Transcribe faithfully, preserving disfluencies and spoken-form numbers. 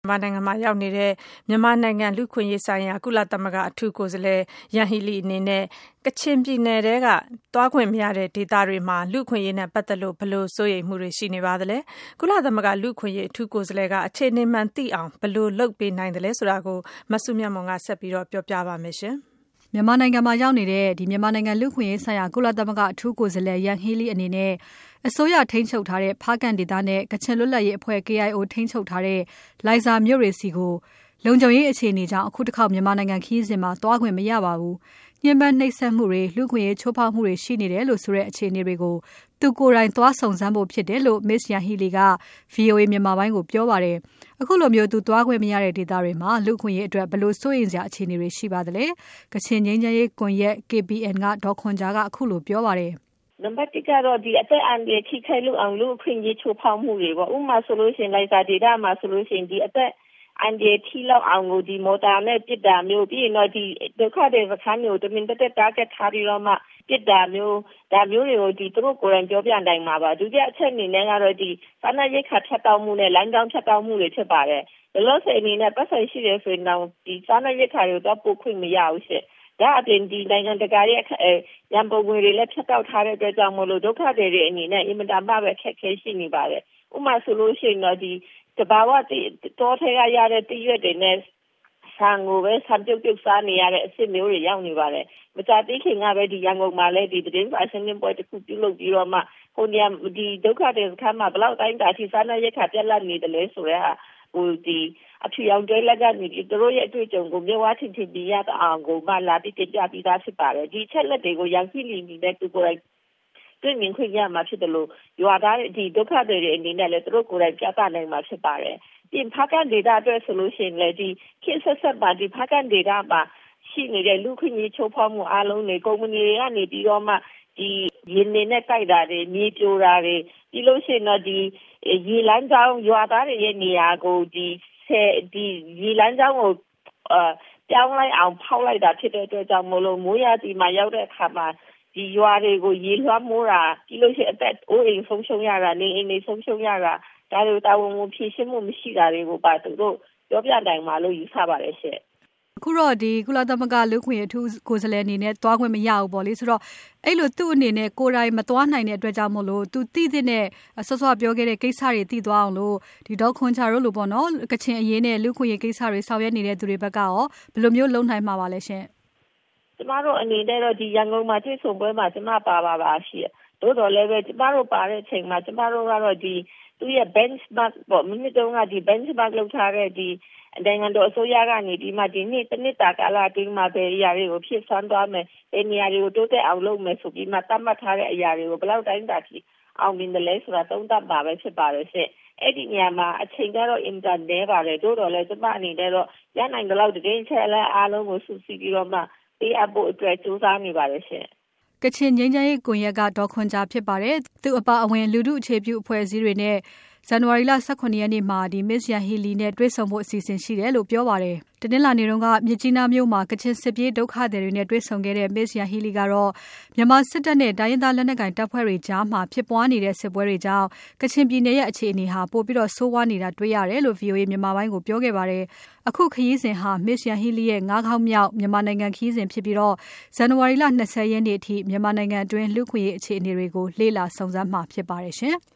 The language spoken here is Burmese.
မြန်မာနိုင်ငံမှာရောက်နေတဲ့မြန်မာနိုင်ငံလူ့အခွင့်အရေးဆိုင်ရာကုလသမဂ္ဂအထူးကိုယ်စားလှယ်ယန်ဟီလီအနေနဲ့ကချင်ပြည်နယ်ထဲကသွားခွင့်မရတဲ့ဒေသတွေမှာလူ့အခွင့်အရေးနဲ့ပတ်သက်လို့ဘယ်လိုစိုးရိမ်မှုတွေရှိနေပါသလဲ။ကုလသမဂ္ဂလူ့အခွင့်အရေးအထူးကိုယ်စားလှယ်ကအခြေအနေမှန်သိအောင်ဘယ်လိုလုပ်ပေးနိုင်သလဲဆိုတာကိုမဆုမြတ်မွန်ကဆက်ပြီးတော့ပြောပြပါမယ်ရှင်။မြန်မာနိုင်ငံမှာရောက်နေတဲ့ဒီမြန်မာနိုင်ငံလူ့အခွင့်အရေးဆိုင်ရာကုလသမဂ္ဂအထူးကိုယ်စားလှယ်ယန်ဟီလီအနေနဲ့အစိုးရထိန်းချုပ်ထားတဲ့ဖားကန့်ဒေသနဲ့ကချင်လွတ်လပ်ရေးအဖွဲ့ K I O ထိန်းချုပ်ထားတဲ့လိုင်ဇာမြို့တွေစီကိုလုံခြုံရေးအခြေအနေကြောင့်အခုတစ်ခေါက်မြန်မာနိုင်ငံခရီးစဉ်မှာသွားခွင့်မရပါဘူး။ညှဉ်းပန်းနှိပ်စက်မှုတွေလူ့အခွင့်အရေးချိုးဖောက်မှုတွေရှိနေတယ်လို့ဆိုတဲ့အခြေအနေတွေကိုသူကိုယ်တိုင်သွားစုံစမ်းဖို့ဖြစ်တယ်လို့ Miss Yan Hee Lee က V O A မြန်မာပိုင်းကိုပြောပါတယ်။အခုလိုမျိုးသူသွားခွင့်မရတဲ့ဒေသတွေမှာလူ့အခွင့်အရေးအတွက်ဘယ်လိုစိုးရိမ်စရာအခြေအနေတွေရှိပါသလဲ။ကချင်ငြိမ်းချမ်းရေးကွန်ရက် K P N ကဒေါ်ခွန်ဂျာကအခုလိုပြောပါတယ်။နံပါတ်တစ်ကတော့ဒီအသက်အန္တရာယ်ထိခိုက်လို့အောင်လူ့အခွင့်အရေးချိုးဖောက်မှုတွေပေါ့ဥပမာဆိုလို့ရှိရင်လိုက်စာဒေတာမှာဆိုလို့ရှိရင်ဒီအသက်အန်ဒီထိလောက်အောင်ကိုဒီမော်တာနဲ့ပြစ်တာမျိုးပြီးရင်တော့ဒီဒုက္ခတွေစခန်းမျိုးတမင်တက်တက်တားgetထားပြီးတော့မှပြစ်တာမျိုးဒါမျိုးတွေကိုဒီသူတို့ကိုယ်တိုင်ပြောပြနိုင်မှာပါဒုတိယအချက်အနေနဲ့ကတော့ဒီစာနာရိက္ခာဖြတ်တောက်မှုနဲ့လိုင်းကြောင်းဖြတ်တောက်မှုတွေဖြစ်ပါတယ်ဒါလို့ဆိုအနေနဲ့ပတ်သက်ရှိတယ်ဆိုရင်တော့ဒီစာနာရိက္ခာတွေကိုတော့ပို့ခွင့်မရဘူးရှင့်ဒါအပြင်ဒီနိုင်ငံတကာရဲ့ရန်ပုံငွေတွေလည်းဖြတ်တောက်ထားတဲ့အတွက်ကြောင့်မလို့ဒုက္ခတွေအနေနဲ့အင်မတန်မှပဲခက်ခဲရှိနေပါတယ်ဥပမာဆိုလို့ရှိရင်တော့ဒီတဘာဝတောထဲကရတဲ့တရွက်တွေနဲ့ဆန်ကိုပဲဆန်ပြုတ်ပြုတ်စားနေရတဲ့အစ်မျိုးတွေရောက်နေပါတယ်မကြသေးခင်ကပဲဒီရန်ကုန်မှာလည်းဒီသတင်းစာရှင်းလင်းပွဲတစ်ခုပြုလုပ်ပြီးတော့မှဟိုနေရာဒီဒုက္ခတွေစခန်းမှာဘလောက်တိုင်းတာထိစားနာရက်ခါပြက်လက်နေတယ်လဲဆိုတော့ဟိုဒီအထူရောင်တွဲလက်ကနေဒီတို့ရဲ့အတွေ့အကြုံကိုမြဝထင်ထင်ပြရအောင်ကိုမှလာပြီးတင်ပြပြီးသားဖြစ်ပါတယ်ဒီချက်လက်တွေကိုရန်စီလီနေတဲ့သူကိုယ်တိုင်တွေ့မြင်ခွင့်ရမှာဖြစ်တယ်လို့ရွာသားဒီဒုက္ခတွေအနေနဲ့လည်းသူတို့ကိုယ်တိုင်ပြသနိုင်မှာဖြစ်ပါတယ်ပြင်ဖားကန်ဒေတာအတွက်ဆိုလို့ရှိရင်လည်းဒီခေတ်ဆက်ဆက်ပါဒီဖားကန်ဒေတာမှာရှိနေတဲ့လူခွင့်ရေးချိုးဖောက်မှုအလုံးတွေကုမ္ပဏီတွေကနေပြီးတော့မှဒီရင်းနေနဲ့တိုက်တာတွေမြေပြိုတာတွေပြီးလို့ရှိရင်တော့ဒီရေလမ်းကြောင်းရွာသားတွေရဲ့နေရာကိုဒီဆယ်ဒီရေလမ်းကြောင်းကိုအာပြောင်းလိုက်အောင်ဖောက်လိုက်တာဖြစ်တဲ့အတွက်ကြောင့်မလို့မိုးရတီမှာရောက်တဲ့အခါမှာဒီရွာတွေကိုရေလွှမ်းမိုးတာပြီးလို့ရှိရင်အသက်အိုးအိမ်ဆုံးရှုံးရတာနေအိမ်တွေဆုံးရှုံးရတာဒါတွေတာဝန်ကိုဖြည့်ရှင်းမှုမရှိတာတွေကိုပါသူတို့ပြောပြနိုင်မှာလို့ယူဆပါတယ်ရှင့်အခုတော့ဒီကုလသမဂ္ဂလူ့အခွင့်အရေးအထူးကိုယ်စားလှယ်အနေနဲ့သွားခွင့်မရဘူးပေါ့လေဆိုတော့အဲ့လိုသူ့အနေနဲ့ကိုယ်တိုင်မသွားနိုင်တဲ့အတွက်ကြောင့်မို့လို့သူသိတဲ့ဆော့ဆော့ပြောခဲ့တဲ့ကိစ္စတွေသိသွားအောင်လို့ဒီဒေါခွန်ချာတို့လိုပေါ့နော်ကချင်အရေးနဲ့လူ့အခွင့်အရေးကိစ္စတွေဆောင်ရွက်နေတဲ့သူတွေဘက်ကရောဘယ်လိုမျိုးလုပ်နိုင်မှာပါလဲရှင်ကျမတို့အနေနဲ့တော့ဒီရန်ကုန်မှာတွေ့ဆုံပွဲမှာကျမပါပါပါရှိရတို့တော်လည်းပဲကျမတို့ပါတဲ့အချိန်မှာကျမတို့ကတော့ဒီသူရဲ့ benchmark ပေါ့မိနစ်တုန်းကဒီ benchmark လောက်ထားတဲ့ဒီနိုင်ငံတော်အစိုးရကနေဒီမှာဒီနေ့တစ်နှစ်တာကာလအတွင်းမှာပဲအရာတွေကိုဖြစ်ဆွမ်းသွားမယ်။အဲဒီနေရာတွေကိုတိုးတက်အောင်လုပ်မယ်ဆိုပြီးမှသတ်မှတ်ထားတဲ့အရာတွေကိုဘယ်လောက်တိုင်းတာထိအောင်မြင်တယ်လဲဆိုတာသုံးသပ်ပါပဲဖြစ်ပါတယ်ရှင့်။အဲ့ဒီနေရာမှာအချိန်ကတော့အင်တာနဲပါတယ်တို့တော်လည်းကျမအနေနဲ့တော့ရနိုင်တဲ့လောက်တကယ်ချက်လက်အားလုံးကိုစုစည်းပြီးတော့မှပေးအပ်ဖို့အတွက်ကြိုးစားနေပါတယ်ရှင့်။ကချင်ငြိမ်းချမ်းရေးကွန်ရက်ကဒေါ်ခွန်ဂျာဖြစ်ပါတယ်။သူအပါအဝင်လူထုအခြေပြုအဖွဲ့အစည်းတွေနဲ့ဇန်နဝါရီလ၁၇ရက်နေ့မှာဒီ Miss Yan Hee Lee နဲ့တွေ့ဆုံဖို့အစီအစဉ်ရှိတယ်လို့ပြောပါတယ်။တနင်္လာနေ့တုန်းကမြစ်ကြီးနားမြို့မှာကချင်စစ်ပြေးဒုက္ခသည်တွေနဲ့တွေ့ဆုံခဲ့တဲ့ Miss Yan Hee Lee ကတော့မြန်မာစစ်တပ်နဲ့တိုင်းရင်းသားလက်နက်ကိုင်တပ်ဖွဲ့တွေကြားမှာဖြစ်ပွားနေတဲ့စစ်ပွဲတွေကြောင့်ကချင်ပြည်နယ်ရဲ့အခြေအနေဟာပိုပြီးတော့ဆိုးဝါးနေတာတွေ့ရတယ်လို့ V O A မြန်မာပိုင်းကိုပြောခဲ့ပါတယ်။အခုခရီးစဉ်ဟာ Miss Yan Hee Lee ရဲ့ငါးခေါက်မြောက်မြန်မာနိုင်ငံခရီးစဉ်ဖြစ်ပြီးတော့ဇန်နဝါရီလ၂၀ရက်နေ့အထိမြန်မာနိုင်ငံအတွင်းလူ့ခွင့်ရေးအခြေအနေတွေကိုလေ့လာစုံစမ်းမှာဖြစ်ပါတယ်ရှင်။